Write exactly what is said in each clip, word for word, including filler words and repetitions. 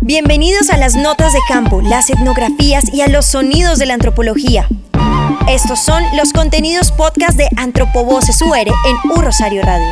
Bienvenidos a las notas de campo, las etnografías y a los sonidos de la antropología. Estos son los contenidos podcast de Antropovoces U R en U Rosario Radio.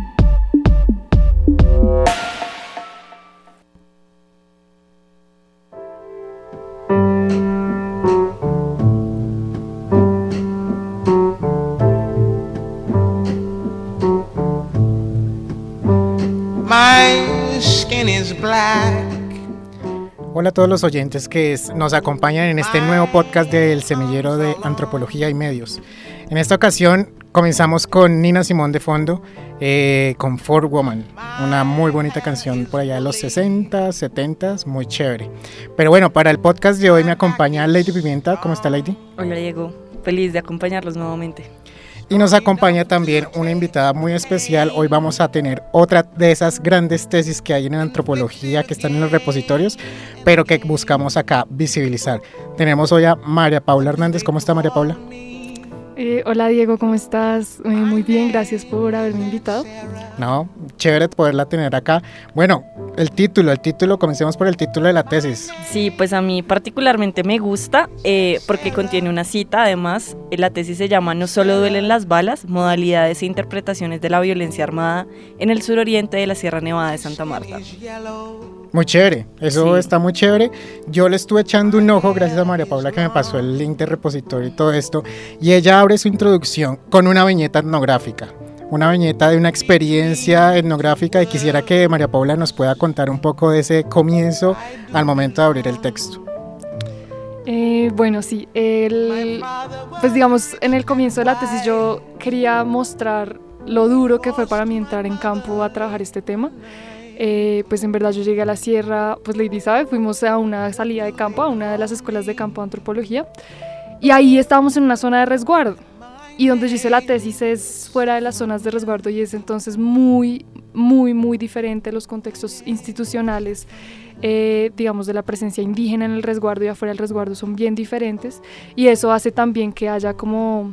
My skin is black. Hola a todos los oyentes que es, nos acompañan en este nuevo podcast del Semillero de Antropología y Medios. En esta ocasión comenzamos con Nina Simone de fondo, eh, con For Woman, una muy bonita canción por allá de los sesenta, setenta, muy chévere. Pero bueno, para el podcast de hoy me acompaña Lady Pimienta. ¿Cómo está, Lady? Hola, Diego, feliz de acompañarlos nuevamente. Y nos acompaña también una invitada muy especial. Hoy vamos a tener otra de esas grandes tesis que hay en antropología, que están en los repositorios, pero que buscamos acá visibilizar. Tenemos hoy a María Paula Hernández. ¿Cómo está, María Paula? Eh, hola, Diego, ¿cómo estás? Eh, muy bien, gracias por haberme invitado. No, chévere poderla tener acá. Bueno, el título, el título, comencemos por el título de la tesis. Sí, pues a mí particularmente me gusta eh, porque contiene una cita. Además, la tesis se llama No solo duelen las balas, modalidades e interpretaciones de la violencia armada en el suroriente de la Sierra Nevada de Santa Marta. Muy chévere, eso Sí. está muy chévere. Yo le estuve echando un ojo gracias a María Paula que me pasó el link de repositorio y todo esto, y ella abre su introducción con una viñeta etnográfica, una viñeta de una experiencia etnográfica, y quisiera que María Paula nos pueda contar un poco de ese comienzo al momento de abrir el texto. Eh, bueno, sí, el, pues digamos, en el comienzo de la tesis yo quería mostrar lo duro que fue para mí entrar en campo a trabajar este tema. Eh, pues en verdad yo llegué a la sierra, pues Lady sabe, fuimos a una salida de campo, a una de las escuelas de campo de antropología, y ahí estábamos en una zona de resguardo, y donde yo hice la tesis es fuera de las zonas de resguardo, y es entonces muy, muy, muy diferente los contextos institucionales, eh, digamos de la presencia indígena en el resguardo y afuera del resguardo son bien diferentes, y eso hace también que haya como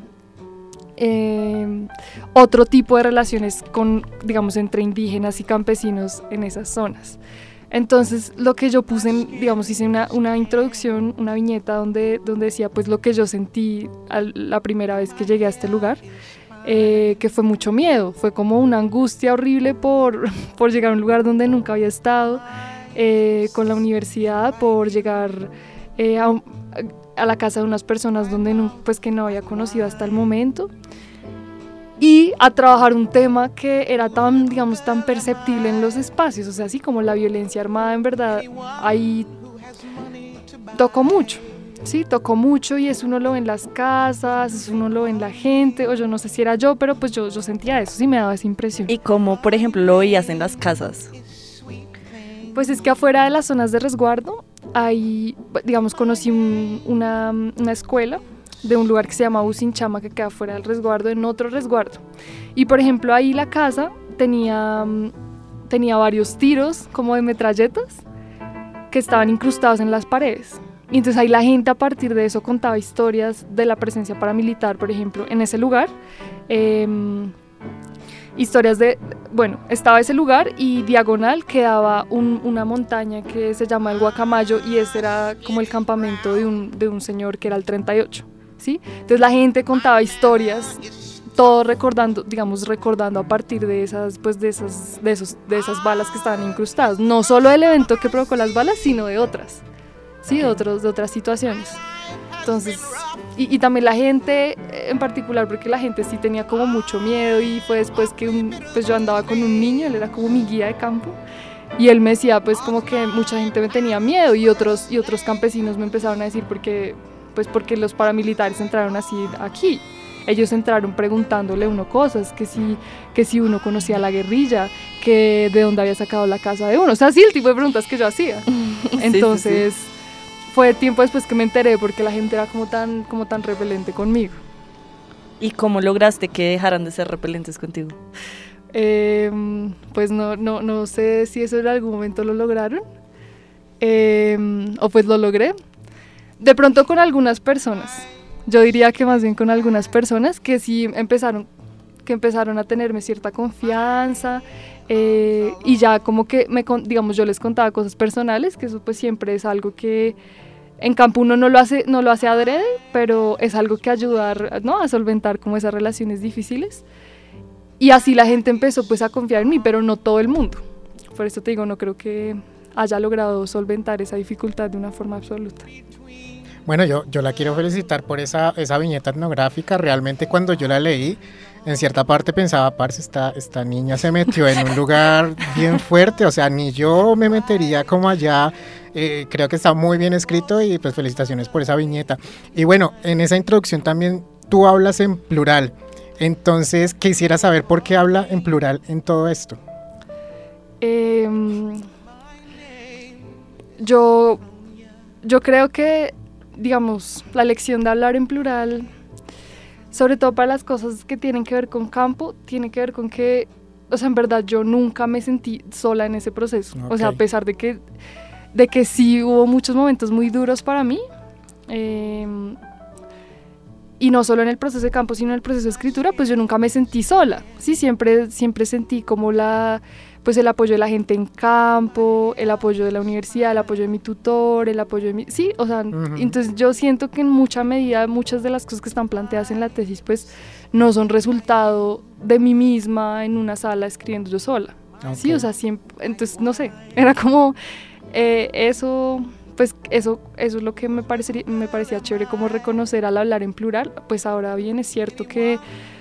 Eh, otro tipo de relaciones con, digamos, entre indígenas y campesinos en esas zonas. Entonces lo que yo puse, en, digamos, hice una, una introducción, una viñeta donde, donde decía pues lo que yo sentí al, la primera vez que llegué a este lugar, eh, que fue mucho miedo, fue como una angustia horrible por, por llegar a un lugar donde nunca había estado, eh, con la universidad, por llegar eh, a un, a la casa de unas personas donde no, pues que no había conocido hasta el momento, y a trabajar un tema que era tan, digamos, tan perceptible en los espacios, o sea, así como la violencia armada, en verdad, ahí tocó mucho, sí, tocó mucho, y eso uno lo ve en las casas, eso uno lo ve en la gente, o yo no sé si era yo, pero pues yo, yo sentía eso, sí me daba esa impresión. ¿Y cómo, por ejemplo, lo veías en las casas? Pues es que afuera de las zonas de resguardo, ahí, digamos, conocí un, una, una escuela de un lugar que se llama Usinchama, que queda fuera del resguardo, en otro resguardo. Y por ejemplo, ahí la casa tenía, tenía varios tiros como de metralletas que estaban incrustados en las paredes. Y entonces ahí la gente a partir de eso contaba historias de la presencia paramilitar, por ejemplo, en ese lugar. Eh, historias de, bueno, estaba ese lugar y diagonal quedaba un, una montaña que se llama el Guacamayo, y ese era como el campamento de un, de un señor que era el treinta y ocho, ¿sí? Entonces la gente contaba historias, todo recordando, digamos, recordando a partir de esas, pues de esas, de esos, de esas balas que estaban incrustadas, no solo del evento que provocó las balas, sino de otras, ¿sí? De, otros, de otras situaciones. Entonces, y, y también la gente en particular, porque la gente sí tenía como mucho miedo, y fue después que un, pues yo andaba con un niño, él era como mi guía de campo, y él me decía pues como que mucha gente me tenía miedo, y otros, y otros campesinos me empezaron a decir porque, pues porque los paramilitares entraron así aquí. Ellos entraron preguntándole a uno cosas, que si, que si uno conocía a la guerrilla, que de dónde había sacado la casa de uno, o sea, sí, el tipo de preguntas que yo hacía. Entonces... sí, sí, sí. Fue tiempo después que me enteré porque la gente era como tan, como tan repelente conmigo. ¿Y cómo lograste que dejaran de ser repelentes contigo? Eh, pues no, no, no sé si eso en algún momento lo lograron, eh, o pues lo logré. De pronto con algunas personas, yo diría que más bien con algunas personas que sí empezaron, que empezaron a tenerme cierta confianza, Eh, y ya como que, me, digamos, yo les contaba cosas personales, que eso pues siempre es algo que en campo uno no lo hace, no lo hace adrede, pero es algo que ayuda, ¿no?, a solventar como esas relaciones difíciles. Y así la gente empezó pues a confiar en mí, pero no todo el mundo. Por eso te digo, no creo que haya logrado solventar esa dificultad de una forma absoluta. Bueno, yo, yo la quiero felicitar por esa, esa viñeta etnográfica. Realmente cuando yo la leí, en cierta parte pensaba, parce, esta, esta niña se metió en un lugar bien fuerte, o sea, ni yo me metería como allá. Eh, creo que está muy bien escrito y pues felicitaciones por esa viñeta. Y bueno, en esa introducción también tú hablas en plural, entonces quisiera saber por qué habla en plural en todo esto. Eh, yo, yo creo que, digamos, la lección de hablar en plural, sobre todo para las cosas que tienen que ver con campo, tiene que ver con que, o sea, en verdad yo nunca me sentí sola en ese proceso. Okay. O sea, a pesar de que, de que sí hubo muchos momentos muy duros para mí, eh, y no solo en el proceso de campo, sino en el proceso de escritura, pues yo nunca me sentí sola. Sí, siempre, siempre sentí como la... pues el apoyo de la gente en campo, el apoyo de la universidad, el apoyo de mi tutor, el apoyo de mi... Sí, o sea, uh-huh. Entonces yo siento que en mucha medida muchas de las cosas que están planteadas en la tesis pues no son resultado de mí misma en una sala escribiendo yo sola. Okay. Sí, o sea, siempre... Entonces, no sé, era como eh, eso... Pues eso, eso es lo que me, parecería, me parecía chévere, como reconocer al hablar en plural. Pues ahora bien, es cierto que,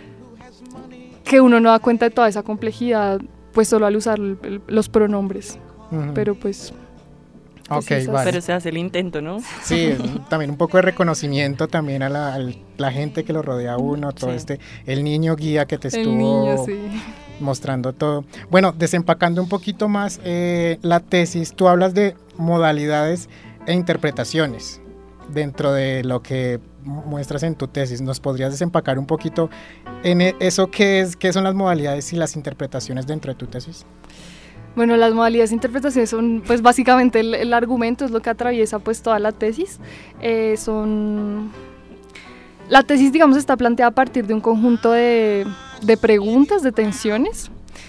que uno no da cuenta de toda esa complejidad pues solo al usar el, el, los pronombres, uh-huh. pero pues... Okay, vale. Pero se hace el intento, ¿no? Sí, también un poco de reconocimiento también a la, a la gente que lo rodea a uno, todo sí. este, el niño guía que te estuvo el niño, sí. mostrando todo. Bueno, desempacando un poquito más eh, la tesis, tú hablas de modalidades e interpretaciones dentro de lo que muestras en tu tesis. ¿Nos podrías desempacar un poquito en eso? ¿Qué es, qué son las modalidades y las interpretaciones dentro de tu tesis? Bueno, las modalidades e interpretaciones son pues básicamente el, el argumento, es lo que atraviesa pues toda la tesis. Eh, son... La tesis, digamos, está planteada a partir de un conjunto de, de preguntas, de tensiones.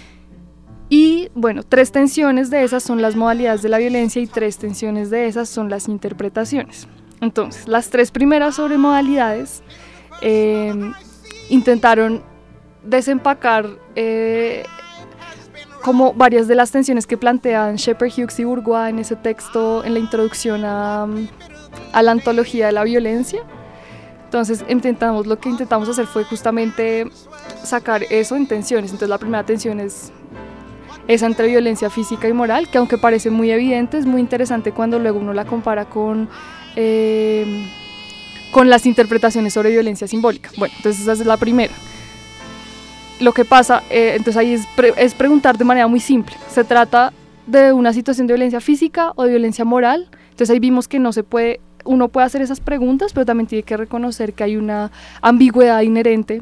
Y bueno, tres tensiones de esas son las modalidades de la violencia y tres tensiones de esas son las interpretaciones. Entonces, las tres primeras sobre modalidades eh, intentaron desempacar eh, como varias de las tensiones que plantean Shepherd, Hughes y Bourgois en ese texto, en la introducción a, a la antología de la violencia. Entonces, intentamos, lo que intentamos hacer fue justamente sacar eso en tensiones. Entonces, la primera tensión es esa entre violencia física y moral, que aunque parece muy evidente, es muy interesante cuando luego uno la compara con... Eh, con las interpretaciones sobre violencia simbólica. Bueno, entonces esa es la primera. Lo que pasa, eh, entonces ahí es, pre- es preguntar de manera muy simple. ¿Se trata de una situación de violencia física o de violencia moral? Entonces ahí vimos que no se puede, uno puede hacer esas preguntas, pero también tiene que reconocer que hay una ambigüedad inherente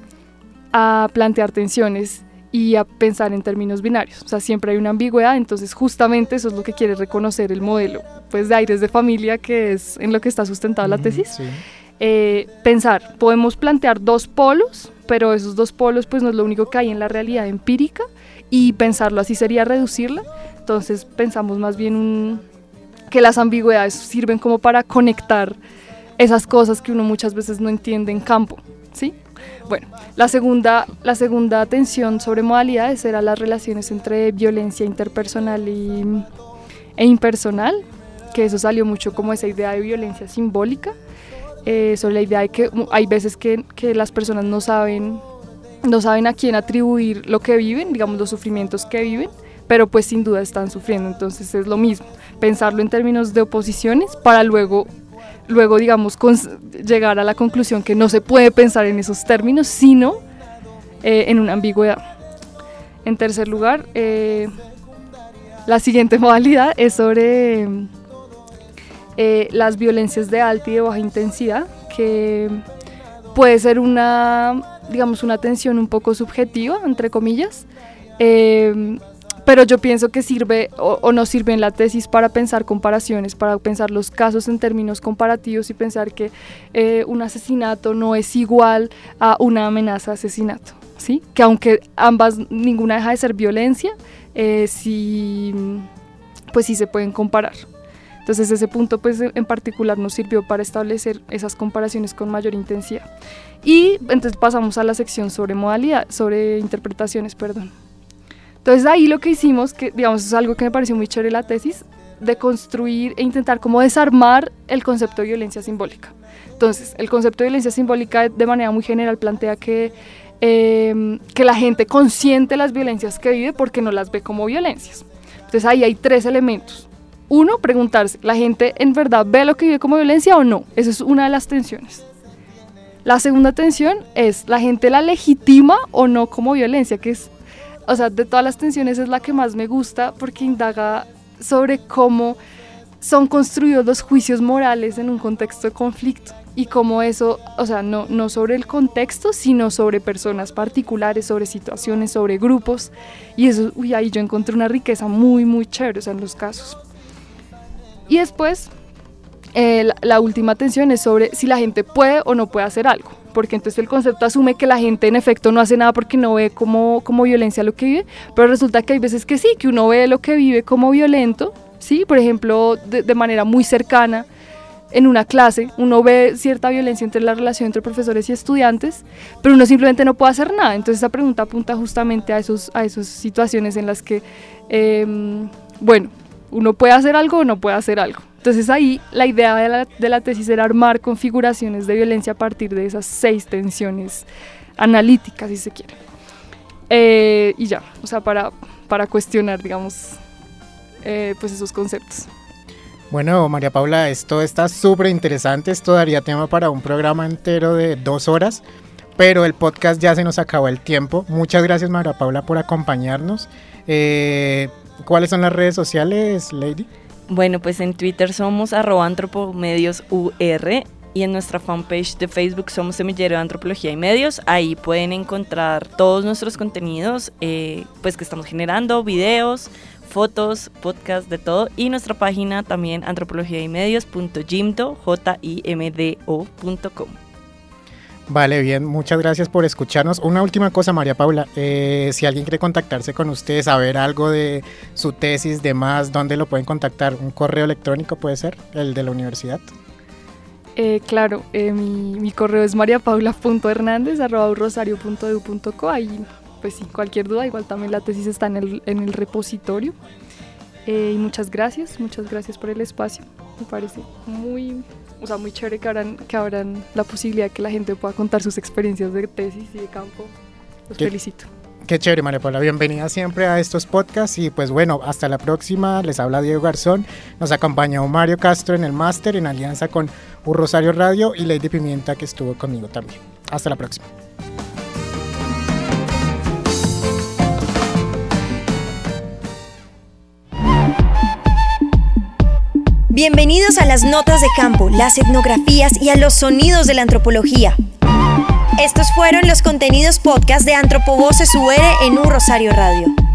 a plantear tensiones y a pensar en términos binarios. O sea, siempre hay una ambigüedad, entonces justamente eso es lo que quiere reconocer el modelo pues, de Aires de Familia, que es en lo que está sustentada la tesis. Sí. Eh, pensar, podemos plantear dos polos, pero esos dos polos pues no es lo único que hay en la realidad empírica, y pensarlo así sería reducirla. Entonces pensamos más bien un, que las ambigüedades sirven como para conectar esas cosas que uno muchas veces no entiende en campo, ¿sí? Bueno, la segunda, la segunda tensión sobre modalidades era las relaciones entre violencia interpersonal y, e impersonal, que eso salió mucho como esa idea de violencia simbólica, eh, sobre la idea de que hay veces que, que las personas no saben, no saben a quién atribuir lo que viven, digamos los sufrimientos que viven, pero pues sin duda están sufriendo. Entonces es lo mismo, pensarlo en términos de oposiciones para luego... Luego, digamos, cons- llegar a la conclusión que no se puede pensar en esos términos, sino eh, en una ambigüedad. En tercer lugar, eh, la siguiente modalidad es sobre eh, las violencias de alta y de baja intensidad, que puede ser una, digamos, una tensión un poco subjetiva, entre comillas, eh, pero yo pienso que sirve o, o no sirve en la tesis para pensar comparaciones, para pensar los casos en términos comparativos y pensar que eh, un asesinato no es igual a una amenaza de asesinato. ¿sí? Que aunque ambas, ninguna deja de ser violencia, eh, sí, pues sí se pueden comparar. Entonces ese punto pues en particular nos sirvió para establecer esas comparaciones con mayor intensidad. Y entonces pasamos a la sección sobre modalidad, sobre interpretaciones, perdón. Entonces ahí lo que hicimos, que digamos es algo que me pareció muy chévere la tesis, de construir e intentar como desarmar el concepto de violencia simbólica. Entonces el concepto de violencia simbólica de manera muy general plantea que, eh, que la gente consiente las violencias que vive porque no las ve como violencias. Entonces ahí hay tres elementos. Uno, preguntarse, ¿la gente en verdad ve lo que vive como violencia o no? Esa es una de las tensiones. La segunda tensión es, ¿la gente la legitima o no como violencia? Que es, o sea, de todas las tensiones es la que más me gusta porque indaga sobre cómo son construidos los juicios morales en un contexto de conflicto y cómo eso, o sea, no, no sobre el contexto, sino sobre personas particulares, sobre situaciones, sobre grupos. Y eso, uy, ahí yo encontré una riqueza muy, muy chévere, o sea, en los casos. Y después, eh, la, la última tensión es sobre si la gente puede o no puede hacer algo, porque entonces el concepto asume que la gente en efecto no hace nada porque no ve como, como violencia lo que vive, pero resulta que hay veces que sí, que uno ve lo que vive como violento, ¿sí? Por ejemplo, de, de manera muy cercana, en una clase, uno ve cierta violencia entre la relación entre profesores y estudiantes, pero uno simplemente no puede hacer nada. Entonces esa pregunta apunta justamente a, esos, a esas situaciones en las que, eh, bueno, uno puede hacer algo o no puede hacer algo. Entonces ahí la idea de la, de la tesis era armar configuraciones de violencia a partir de esas seis tensiones analíticas, si se quiere. Eh, y ya, o sea, para, para cuestionar, digamos, eh, pues esos conceptos. Bueno, María Paula, esto está súper interesante, esto daría tema para un programa entero de dos horas, pero el podcast ya se nos acabó el tiempo. Muchas gracias, María Paula, por acompañarnos. Eh, ¿Cuáles son las redes sociales, Lady? Bueno, pues en Twitter somos arroba antropomediosur y en nuestra fanpage de Facebook somos Semillero de Antropología y Medios. Ahí pueden encontrar todos nuestros contenidos eh, pues que estamos generando, videos, fotos, podcast, de todo. Y nuestra página también antropología y medios punto jimdo punto com. Vale, bien, muchas gracias por escucharnos. Una última cosa, María Paula, eh, si alguien quiere contactarse con usted, saber algo de su tesis, demás, ¿dónde lo pueden contactar? ¿Un correo electrónico puede ser, el de la universidad? Eh, claro, eh, mi, mi correo es mariapaula punto hernandez arroba rosario punto edu punto co. Ahí, pues sí, cualquier duda, igual también la tesis está en el, en el repositorio. Eh, y muchas gracias, muchas gracias por el espacio. Me parece muy... O sea, muy chévere que abran, que abran la posibilidad de que la gente pueda contar sus experiencias de tesis y de campo. Los ¿Qué? felicito. Qué chévere, María Paula, bienvenida siempre a estos podcasts y pues bueno, hasta la próxima. Les habla Diego Garzón, nos acompañó Mario Castro en el máster en alianza con Un Rosario Radio y Lady Pimienta, que estuvo conmigo también. Hasta la próxima. Bienvenidos a las notas de campo, las etnografías y a los sonidos de la antropología. Estos fueron los contenidos podcast de Antropovoces U R en Un Rosario Radio.